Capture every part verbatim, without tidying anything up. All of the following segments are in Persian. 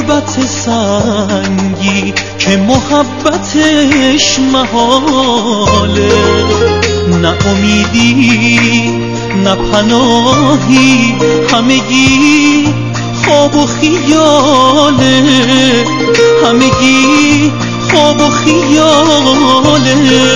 غربت سنگی که محبتش محاله، نه امیدی نه پناهی، همگی خواب و خیاله، همگی خواب و خیاله.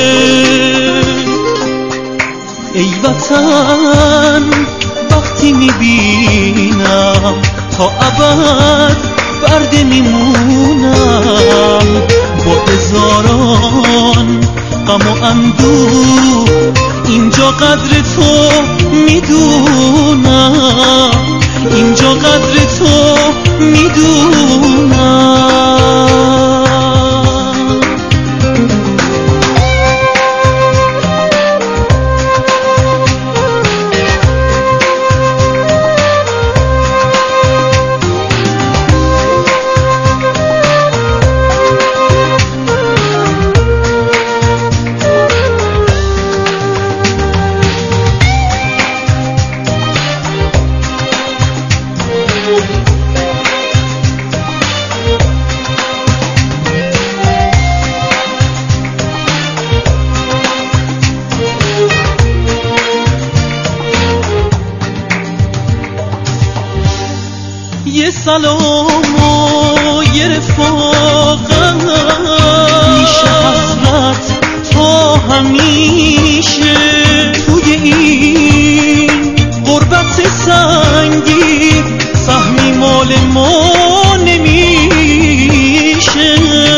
ای وطن وقتی میبینم تا ابد برده میمونم، با هزاران غم و اندوه اینجا قدر تو میدونم، اینجا قدر تو میدونم. یه سلام و یه رفاقت میشه حسرت تا همیشه، توی این غربت سنگی سهمی مال ما نمیشه.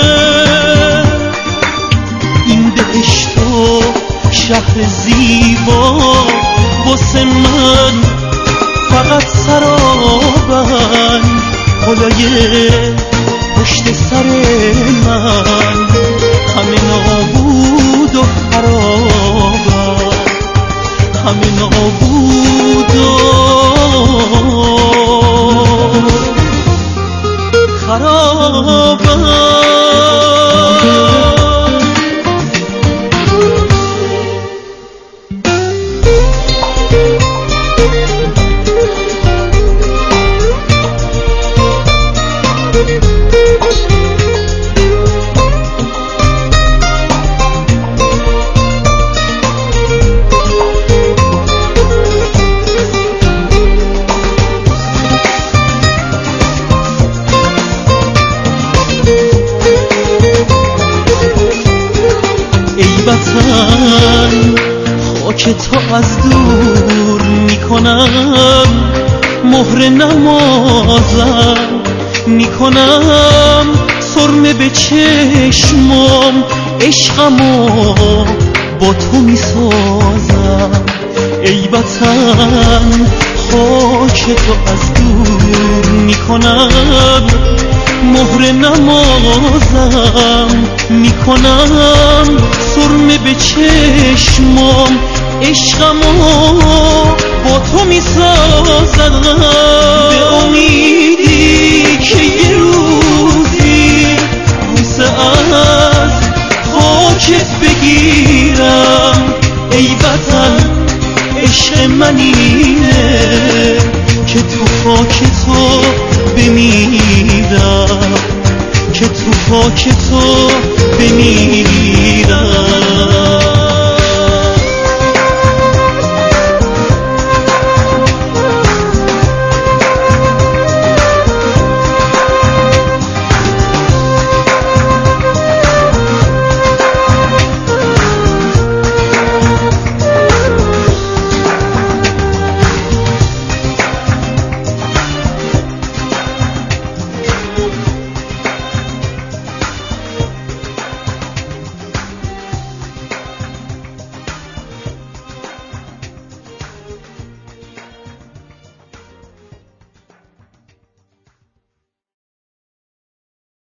این بهشت و شهر زیبا واسه من فقط سرابن، بالای پشت سر من همه نابود و خرابن، همه نابود و خرابن. وطن خاک تو از دور میکنم، مهر نمازم میکنم، سرمه به چشمام عشقمو با تو میسازم. ای وطن خاک تو از دور میکنم، مهر نمازم میکنم، سرمه به چشمام عشقمو با تو میسازم. به امیدی که یه روزی بوسه از خاکت بگیرم. ای وطن عشق من اینه که تو خاک تو بمیرم، که تو خاک تو بمیرم.